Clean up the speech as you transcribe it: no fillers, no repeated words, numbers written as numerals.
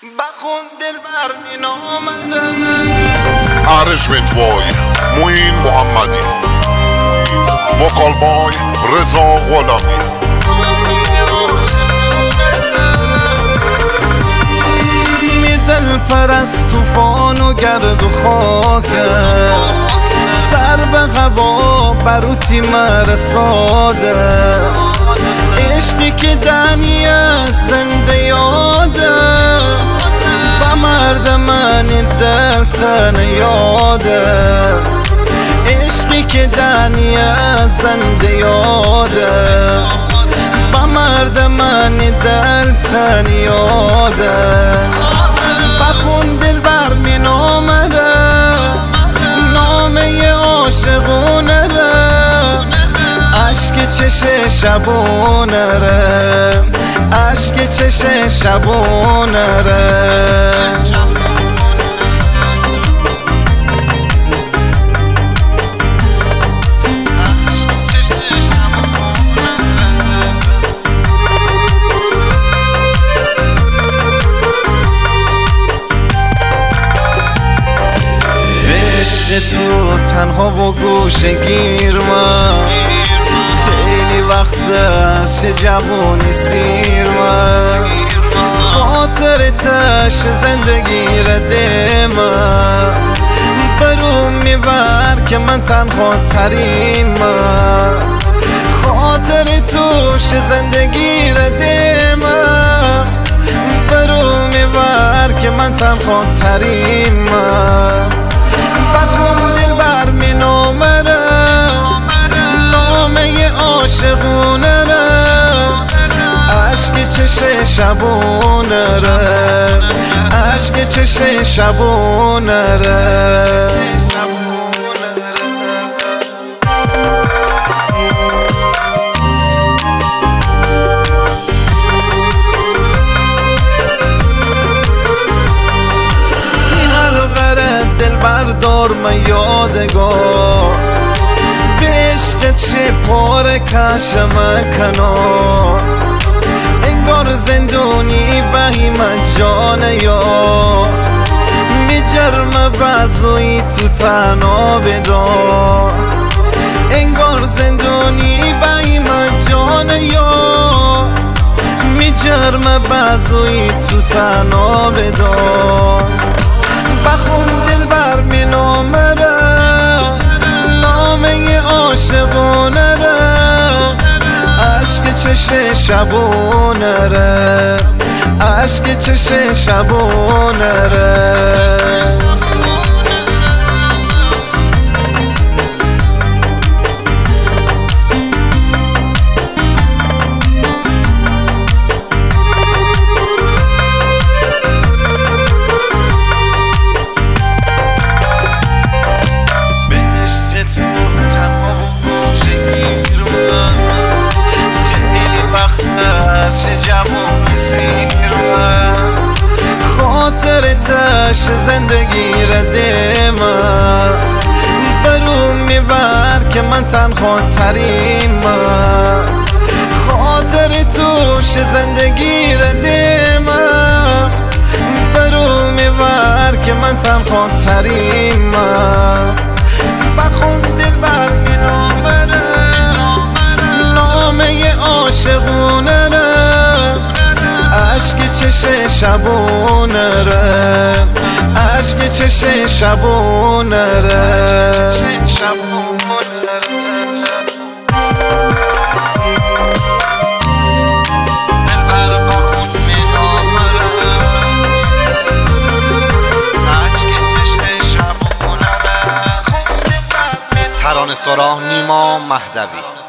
بخون دل بر می نامرم ارجمند بای موین محمدی وکال بای رضا غلامی می دل پرست طوفان و گرد و خاکم سر به هوا بروتی مرساده عشقی که دنی از زنده یاده با مرد من دل تن یاده عشقی که دنی از زنده یاده با مرد من دل تن یاده بخون دل بر می نامره نامه عاشقونه ره عشق چش شبونه ره عشق چش شبونه ره تو تنها و گوشه گیر من خیلی وقت است چه جوانی سیر من خاطر تش زندگی رده من بروم میبر که من تنها تریم من خاطر توش زندگی رده من بروم میبر که من تنها تریم من بخون دل بر می نامره نامه عاشقونه ره عشق چش شبونه ره عشق چش شبونه ره بردار من یادگار به عشقت چه پاره کشم کنار انگار زندونی بهی من جان یار میجرم بازوی تو تنها بدار انگار زندونی بهی من جان یار میجرم بازوی تو تنها بدار بخون دل بر می نامره نامه عاشقونه ره عشق چش شبونه ره عشق چش شبونه ره خاطر تش زندگی رده من بروم میبر که من تنها تریم من خاطر توش زندگی رده من بروم میبر که من تنها تریم من بخون دل بر می نامره نامه عاشقونه ره عشق چش شبونه ره عشق چش شبونه ره ترانه‌سرا نیما مهدوی.